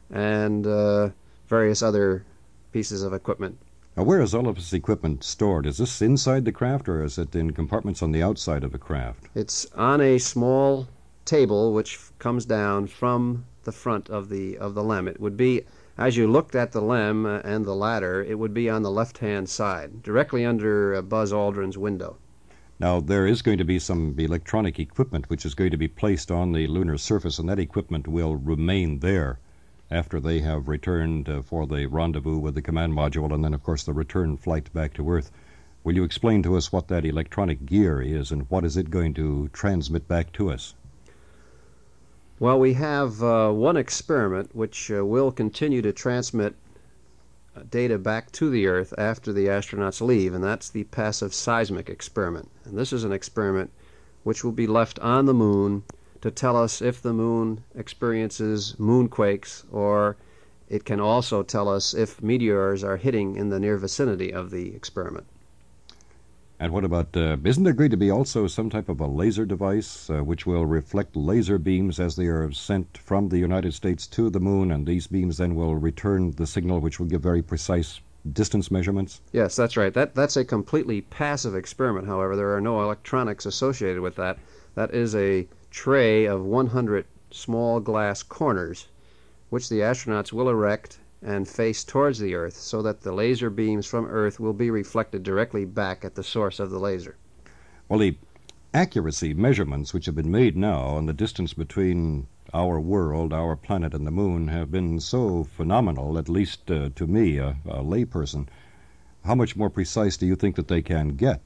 and various other pieces of equipment. Now, where is all of this equipment stored? Is this inside the craft, or is it in compartments on the outside of the craft? It's on a small table which comes down from the front of the LEM. It would be, as you looked at the LEM and the ladder, it would be on the left-hand side, directly under Buzz Aldrin's window. Now, there is going to be some electronic equipment which is going to be placed on the lunar surface, and that equipment will remain there after they have returned for the rendezvous with the command module, and then, of course, the return flight back to Earth. Will you explain to us what that electronic gear is, and what is it going to transmit back to us? Well, we have one experiment which will continue to transmit data back to the Earth after the astronauts leave, and that's the passive seismic experiment. And this is an experiment which will be left on the Moon to tell us if the Moon experiences moonquakes, or it can also tell us if meteors are hitting in the near vicinity of the experiment. And what about, isn't there going to be also some type of a laser device which will reflect laser beams as they are sent from the United States to the Moon, and these beams then will return the signal which will give very precise distance measurements? Yes, that's right. That's a completely passive experiment, however. There are no electronics associated with that. That is a tray of 100 small glass corners, which the astronauts will erect and face towards the Earth so that the laser beams from Earth will be reflected directly back at the source of the laser. Well, the accuracy measurements which have been made now on the distance between our world, our planet, and the moon have been so phenomenal, at least to me, a layperson. How much more precise do you think that they can get?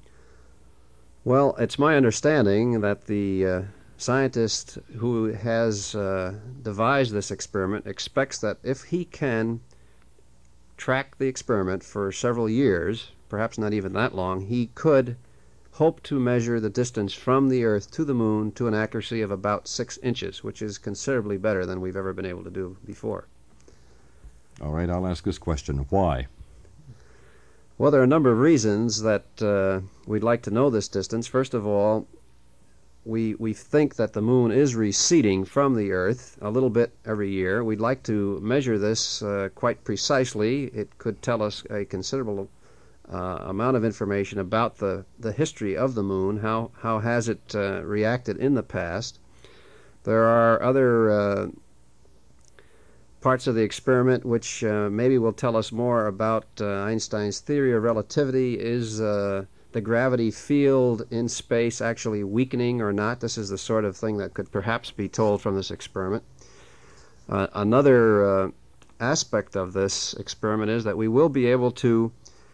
Well, it's my understanding that the scientist who has devised this experiment expects that if he can track the experiment for several years, perhaps not even that long, he could hope to measure the distance from the Earth to the moon to an accuracy of about 6 inches, which is considerably better than we've ever been able to do before. All right, I'll ask this question. Why? Well, there are a number of reasons that we'd like to know this distance. First of all, we think that the moon is receding from the Earth a little bit every year. We'd like to measure this quite precisely. It could tell us a considerable amount of information about the history of the moon. How has it reacted in the past? There are other parts of the experiment which maybe will tell us more about Einstein's theory of relativity. Is the gravity field in space actually weakening or not? This is the sort of thing that could perhaps be told from this experiment. Another aspect of this experiment is that we will be able to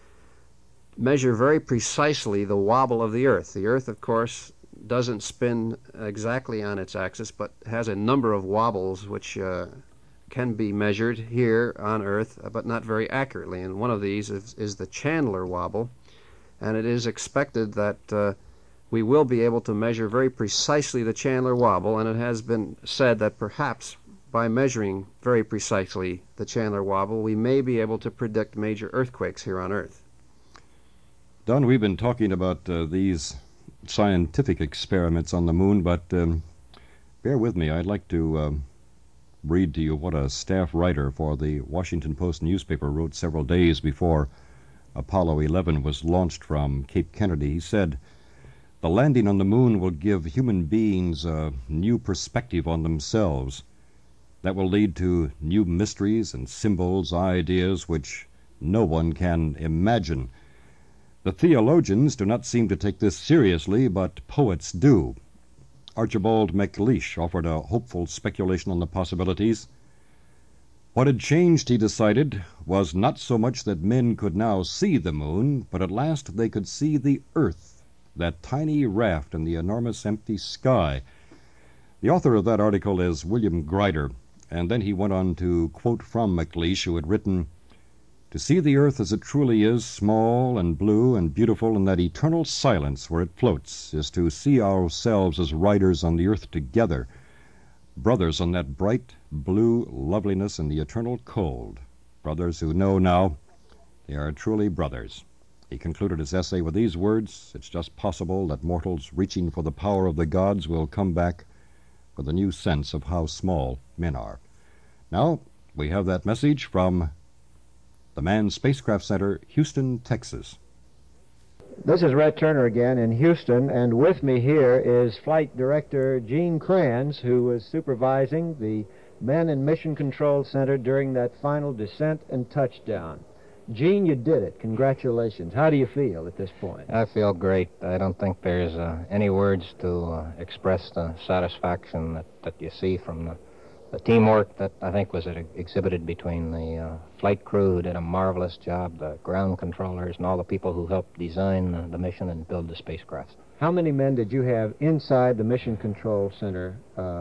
measure very precisely the wobble of the Earth. The Earth, of course, doesn't spin exactly on its axis, but has a number of wobbles which can be measured here on Earth, but not very accurately. And one of these is the Chandler wobble, and it is expected that we will be able to measure very precisely the Chandler wobble, and it has been said that perhaps by measuring very precisely the Chandler wobble, we may be able to predict major earthquakes here on Earth. Don, we've been talking about these scientific experiments on the moon, but bear with me. I'd like to read to you what a staff writer for the Washington Post newspaper wrote several days before Apollo 11 was launched from Cape Kennedy. He said, "The landing on the moon will give human beings a new perspective on themselves that will lead to new mysteries and symbols, ideas which no one can imagine. The theologians do not seem to take this seriously, but poets do." Archibald MacLeish offered a hopeful speculation on the possibilities. What had changed, he decided, was not so much that men could now see the moon, but at last they could see the Earth, that tiny raft in the enormous empty sky. The author of that article is William Grider, and then he went on to quote from MacLeish, who had written, "To see the Earth as it truly is, small and blue and beautiful in that eternal silence where it floats, is to see ourselves as riders on the Earth together, brothers on that bright blue loveliness in the eternal cold, brothers who know now they are truly brothers." He concluded his essay with these words, "It's just possible that mortals reaching for the power of the gods will come back with a new sense of how small men are." Now, we have that message from the Manned Spacecraft Center, Houston, Texas. This is Red Turner again in Houston, and with me here is Flight Director Gene Kranz, who was supervising the Men and Mission Control Center during that final descent and touchdown. Gene, you did it. Congratulations. How do you feel at this point? I feel great. I don't think there's any words to express the satisfaction that you see from the teamwork that I think was exhibited between the flight crew, who did a marvelous job, the ground controllers, and all the people who helped design the mission and build the spacecraft. How many men did you have inside the Mission Control Center,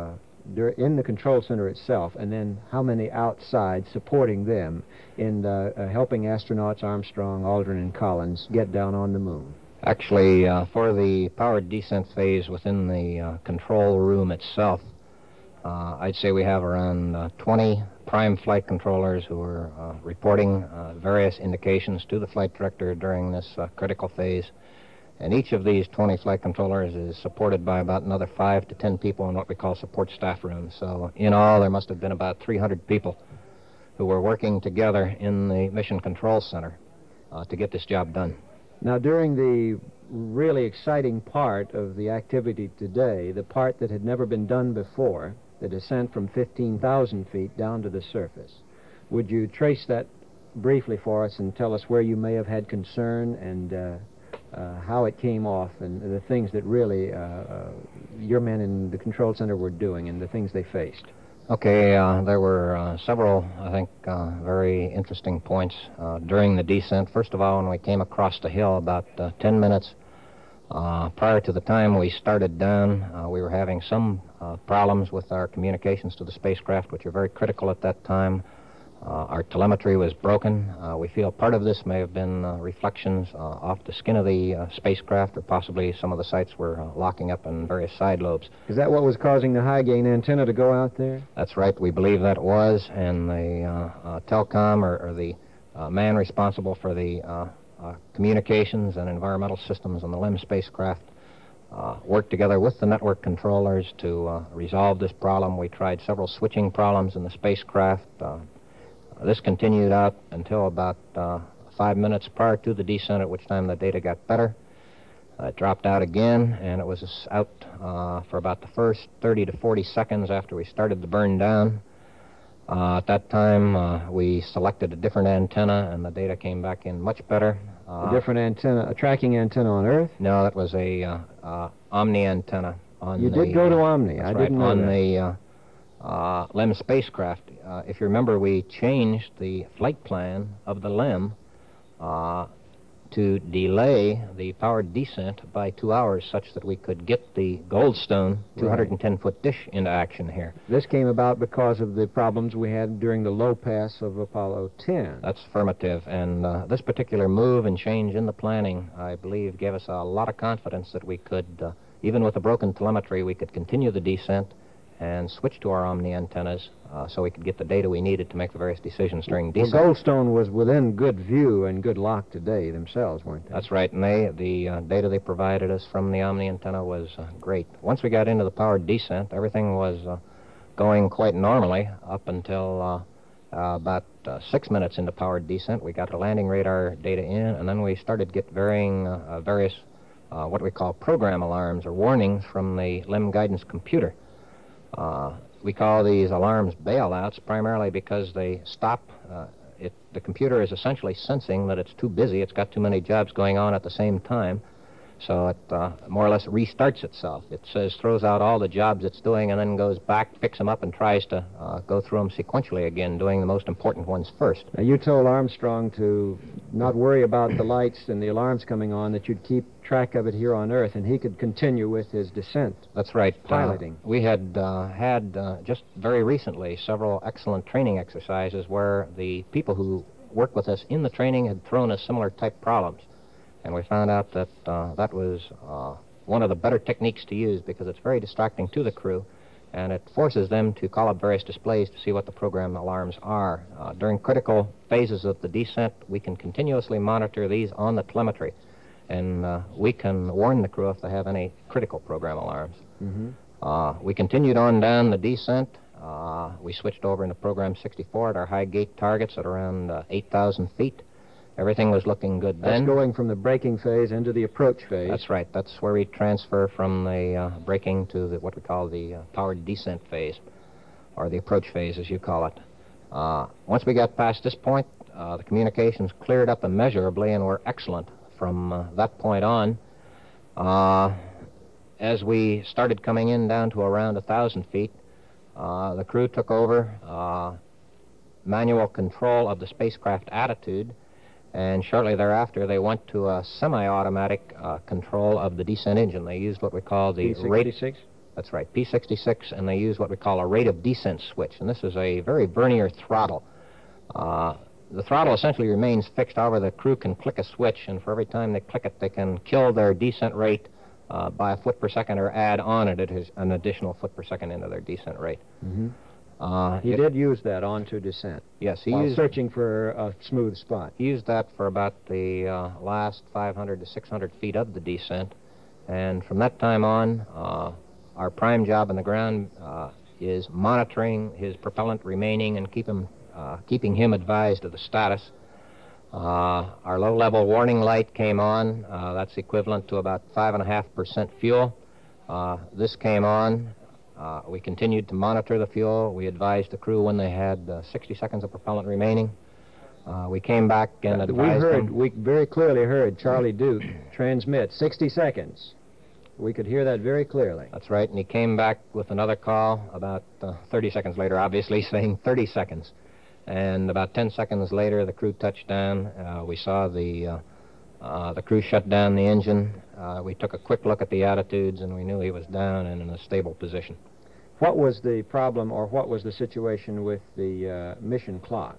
in the control center itself, and then how many outside supporting them in helping astronauts Armstrong, Aldrin, and Collins get down on the moon? Actually, for the powered descent phase within the control room itself, I'd say we have around 20 prime flight controllers who are reporting various indications to the flight director during this critical phase. And each of these 20 flight controllers is supported by about another 5 to 10 people in what we call support staff rooms. So in all, there must have been about 300 people who were working together in the Mission Control Center to get this job done. Now, during the really exciting part of the activity today, the part that had never been done before, the descent from 15,000 feet down to the surface, would you trace that briefly for us and tell us where you may have had concern and how it came off and the things that really your men in the control center were doing and the things they faced. Okay, there were several, I think, very interesting points during the descent. First of all, when we came across the hill about 10 minutes prior to the time we started down, we were having some problems with our communications to the spacecraft, which are very critical at that time. Our telemetry was broken. We feel part of this may have been reflections off the skin of the spacecraft, or possibly some of the sites were locking up in various side lobes. Is that what was causing the high-gain antenna to go out there? That's right. We believe that was, and the Telcom, or the man responsible for the communications and environmental systems on the LEM spacecraft worked together with the network controllers to resolve this problem. We tried several switching problems in the spacecraft. This continued out until about 5 minutes prior to the descent, at which time the data got better. It dropped out again, and it was out for about the first 30 to 40 seconds after we started the burn down. At that time, we selected a different antenna, and the data came back in much better. A different antenna, a tracking antenna on Earth? No, that was a Omni antenna. You did go to Omni. I didn't know that. On the LEM spacecraft. If you remember, we changed the flight plan of the LEM to delay the powered descent by 2 hours, such that we could get the Goldstone 210-foot dish into action here. This came about because of the problems we had during the low pass of Apollo 10. That's affirmative, and this particular move and change in the planning, I believe, gave us a lot of confidence that we could, even with the broken telemetry, we could continue the descent and switch to our Omni antennas so we could get the data we needed to make the various decisions during descent. Well, Goldstone was within good view and good lock today themselves, weren't they? That's right, and the data they provided us from the Omni antenna was great. Once we got into the powered descent, everything was going quite normally up until about 6 minutes into powered descent. We got the landing radar data in, and then we started to get various what we call program alarms or warnings from the LEM guidance computer. We call these alarms bailouts primarily because they stop. The computer is essentially sensing that it's too busy. It's got too many jobs going on at the same time. So it more or less restarts itself. It throws out all the jobs it's doing and then goes back, picks them up, and tries to go through them sequentially again, doing the most important ones first. Now, you told Armstrong to not worry about the lights and the alarms coming on, that you'd keep track of it here on Earth, and he could continue with his descent. That's right. Piloting. We had had just very recently several excellent training exercises where the people who worked with us in the training had thrown us similar type problems. And we found out that that was one of the better techniques to use because it's very distracting to the crew, and it forces them to call up various displays to see what the program alarms are. During critical phases of the descent, we can continuously monitor these on the telemetry, and we can warn the crew if they have any critical program alarms. Mm-hmm. We continued on down the descent. We switched over into Program 64 at our high gate targets at around 8,000 feet. Everything was looking good then. That's going from the braking phase into the approach phase. That's right. That's where we transfer from the braking to what we call the powered descent phase, or the approach phase, as you call it. Once we got past this point, the communications cleared up immeasurably and were excellent from that point on. As we started coming in down to around 1,000 feet, the crew took over manual control of the spacecraft attitude, and shortly thereafter they went to a semi-automatic control of the descent engine. They used what we call the P66? That's right, P66, and they used what we call a rate of descent switch, and this is a very vernier throttle. The throttle essentially remains fixed, however the crew can click a switch, and for every time they click it, they can kill their descent rate by a foot per second or add on it an additional foot per second into their descent rate. Mm-hmm. He did use that onto descent. Yes, he while used searching for a smooth spot. He used that for about the last 500 to 600 feet of the descent, and from that time on, our prime job on the ground is monitoring his propellant remaining and keeping him advised of the status. Our low-level warning light came on. That's equivalent to about 5.5% fuel. This came on. We continued to monitor the fuel. We advised the crew when they had 60 seconds of propellant remaining. We came back and advised them. We very clearly heard Charlie Duke transmit 60 seconds. We could hear that very clearly. That's right, and he came back with another call about 30 seconds later, obviously, saying 30 seconds. And about 10 seconds later, the crew touched down. We saw the crew shut down the engine. We took a quick look at the attitudes, and we knew he was down and in a stable position. What was the problem, or what was the situation with the mission clock?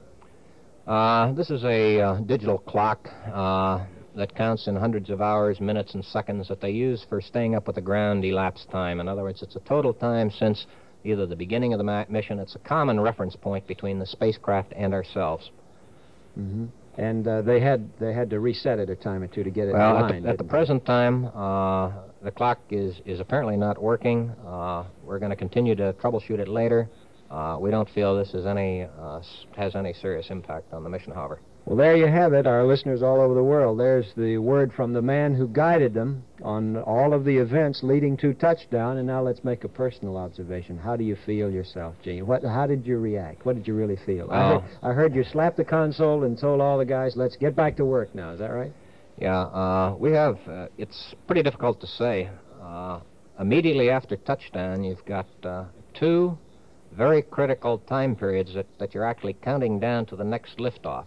This is a digital clock that counts in hundreds of hours, minutes, and seconds that they use for staying up with the ground elapsed time. In other words, it's a total time since either the beginning of the mission. It's a common reference point between the spacecraft and ourselves. Mm-hmm. And they had to reset it a time or two to get it well, aligned. At the present time, the clock is apparently not working. We're going to continue to troubleshoot it later. We don't feel this is has any serious impact on the mission, however. Well, there you have it, our listeners all over the world. There's the word from the man who guided them on all of the events leading to touchdown. And now let's make a personal observation. How do you feel yourself, Gene? How did you react? What did you really feel? I heard you slap the console and told all the guys, let's get back to work now. Is that right? Yeah, we have. It's pretty difficult to say. Immediately after touchdown, you've got two very critical time periods that you're actually counting down to the next liftoff.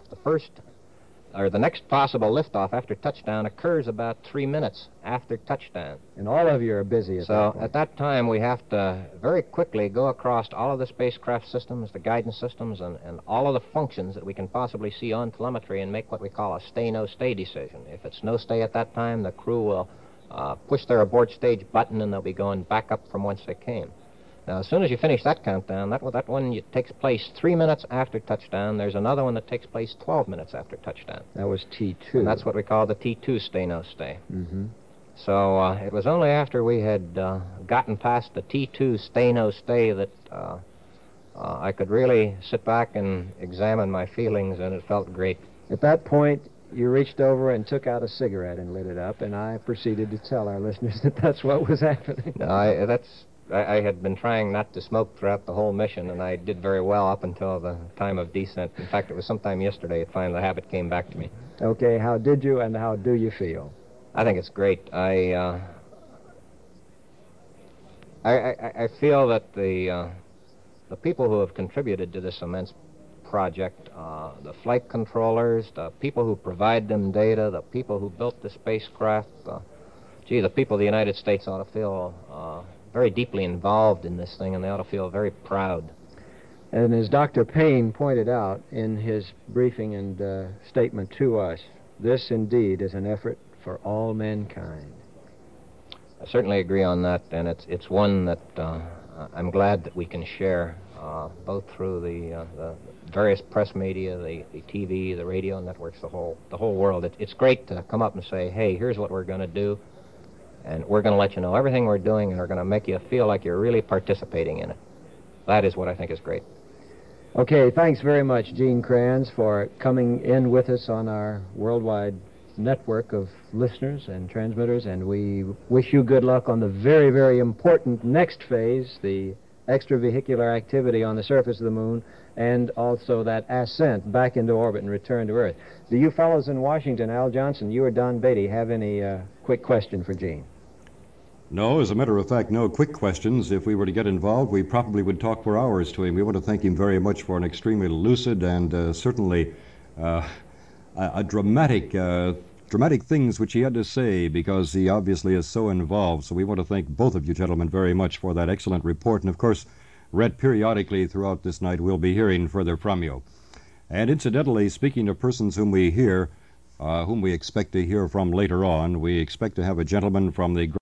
The next possible liftoff after touchdown occurs about 3 minutes after touchdown. And all of you are busy at that point. So at that time, we have to very quickly go across all of the spacecraft systems, the guidance systems, and all of the functions that we can possibly see on telemetry and make what we call a stay-no-stay decision. If it's no stay at that time, the crew will push their abort stage button and they'll be going back up from whence they came. Now, as soon as you finish that countdown, that one takes place 3 minutes after touchdown. There's another one that takes place 12 minutes after touchdown. That was T2. And that's what we call the T2 stay-no-stay. Mm-hmm. So it was only after we had gotten past the T2 stay-no-stay that I could really sit back and examine my feelings, and it felt great. At that point, you reached over and took out a cigarette and lit it up, and I proceeded to tell our listeners that that's what was happening. No, I had been trying not to smoke throughout the whole mission, and I did very well up until the time of descent. In fact, it was sometime yesterday that finally the habit came back to me. Okay, how did you and how do you feel? I think it's great. I feel that the people who have contributed to this immense project, the flight controllers, the people who provide them data, the people who built the spacecraft, the people of the United States ought to feel very deeply involved in this thing, and they ought to feel very proud. And as Dr. Payne pointed out in his briefing and statement to us, this indeed is an effort for all mankind. I certainly agree on that, and it's one that I'm glad that we can share, both through the various press media, the TV, the radio networks, the whole world. It's great to come up and say, hey, here's what we're going to do. And we're going to let you know everything we're doing, and we're going to make you feel like you're really participating in it. That is what I think is great. Okay, thanks very much, Gene Kranz, for coming in with us on our worldwide network of listeners and transmitters, and we wish you good luck on the very, very important next phase, the extravehicular activity on the surface of the moon, and also that ascent back into orbit and return to Earth. Do you fellows in Washington, Al Johnson, you or Don Beatty, have any quick question for Gene? No, as a matter of fact, no quick questions. If we were to get involved, we probably would talk for hours to him. We want to thank him very much for an extremely lucid and certainly dramatic things which he had to say, because he obviously is so involved. So we want to thank both of you gentlemen very much for that excellent report. And, of course, read periodically throughout this night, we'll be hearing further from you. And incidentally, speaking of persons whom we expect to hear from later on, we expect to have a gentleman from the